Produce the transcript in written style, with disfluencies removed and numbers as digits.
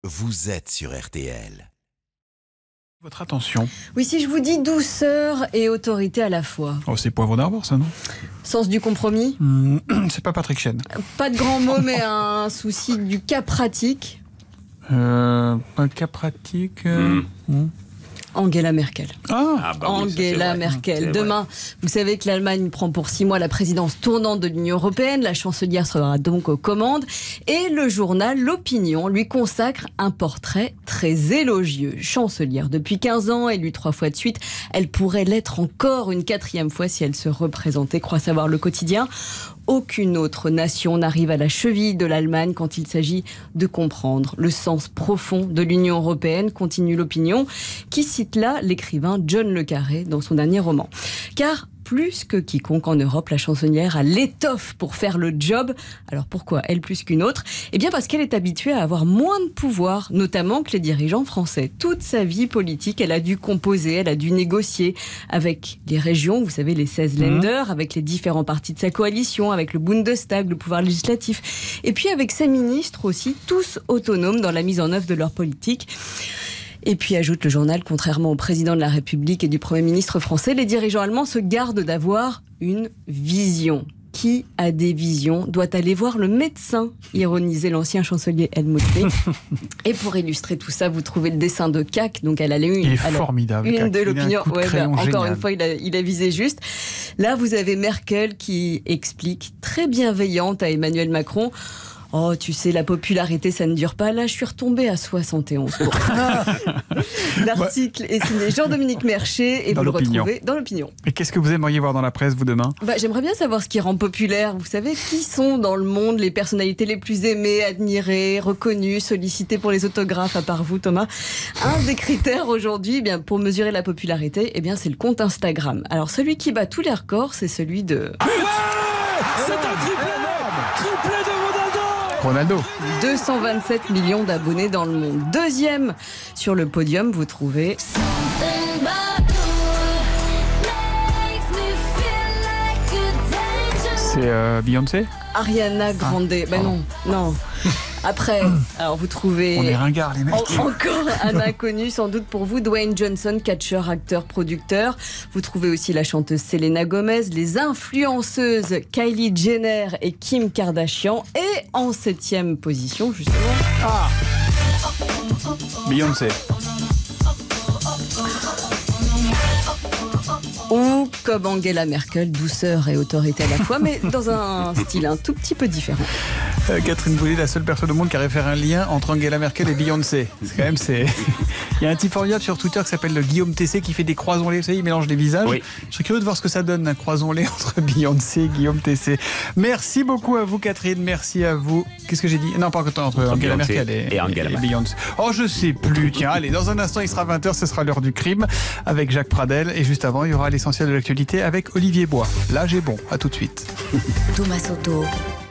vous êtes sur RTL. Votre attention. Oui, si je vous dis douceur et autorité à la fois. Oh, c'est Poivre d'Arvor, ça, non? Sens du compromis. C'est pas Patrick Chen. Pas de grands mots, mais un souci du cas pratique. Un cas pratique. Angela Merkel. Angela Merkel. Demain, vous savez que l'Allemagne prend pour 6 mois la présidence tournante de l'Union européenne. La chancelière sera donc aux commandes. Et le journal L'Opinion lui consacre un portrait très élogieux. Chancelière depuis 15 ans, élue 3 fois de suite. Elle pourrait l'être encore une 4e fois si elle se représentait, croit savoir le quotidien. Aucune autre nation n'arrive à la cheville de l'Allemagne quand il s'agit de comprendre le sens profond de l'Union européenne, continue L'Opinion, qui cite là l'écrivain John le Carré dans son dernier roman. Car plus que quiconque en Europe, la chancelière a l'étoffe pour faire le job. Alors pourquoi elle plus qu'une autre? Eh bien parce qu'elle est habituée à avoir moins de pouvoir, notamment que les dirigeants français. Toute sa vie politique, elle a dû composer, elle a dû négocier avec les régions, vous savez, les 16 Länder, avec les différents partis de sa coalition, avec le Bundestag, le pouvoir législatif, et puis avec ses ministres aussi, tous autonomes dans la mise en œuvre de leur politique. Et puis, ajoute le journal, contrairement au président de la République et du Premier ministre français, les dirigeants allemands se gardent d'avoir une vision. Qui a des visions doit aller voir le médecin, ironisait l'ancien chancelier Helmut Schmidt. Et pour illustrer tout ça, vous trouvez le dessin de Cac, donc elle a une, il est formidable, une de l'Opinion. Encore génial. une fois, il a visé juste. Là, vous avez Merkel qui explique, très bienveillante à Emmanuel Macron: oh, tu sais, la popularité, ça ne dure pas. Là, je suis retombée à 71. L'article est signé Jean-Dominique Merchet et vous le retrouvez dans l'Opinion. Et qu'est-ce que vous aimeriez voir dans la presse, vous, demain? J'aimerais bien savoir ce qui rend populaire. Vous savez, qui sont dans le monde les personnalités les plus aimées, admirées, reconnues, sollicitées pour les autographes, à part vous, Thomas? Un des critères aujourd'hui, pour mesurer la popularité, c'est le compte Instagram. Alors, celui qui bat tous les records, c'est celui de... C'est un triplé de Ronaldo. 227 millions d'abonnés dans le monde. Deuxième sur le podium, vous trouvez... C'est Beyoncé? Ariana Grande. Non. Après, alors vous trouvez... On est ringards, les mecs. Encore un inconnu, sans doute pour vous, Dwayne Johnson, catcheur, acteur, producteur. Vous trouvez aussi la chanteuse Selena Gomez, les influenceuses Kylie Jenner et Kim Kardashian. Et en 7e position, justement... Beyoncé. Ou comme Angela Merkel, douceur et autorité à la fois, mais dans un style un tout petit peu différent. Catherine Boulet, la seule personne au monde qui arrive à faire un lien entre Angela Merkel et Beyoncé. Il y a un type formidable sur Twitter qui s'appelle le Guillaume TC qui fait des croisons-lait. Vous savez, il mélange les visages. Oui. Je serais curieux de voir ce que ça donne, un croison-lait entre Beyoncé et Guillaume TC. Merci beaucoup à vous, Catherine. Merci à vous. Qu'est-ce que j'ai dit? Non, pas entre Angela Merkel et Beyoncé. Oh, je sais plus. Tiens, allez, dans un instant, il sera 20h, ce sera l'heure du crime avec Jacques Pradel. Et juste avant, il y aura l'essentiel de l'actualité avec Olivier Bois. Là, j'ai bon. À tout de suite. Thomas Soto.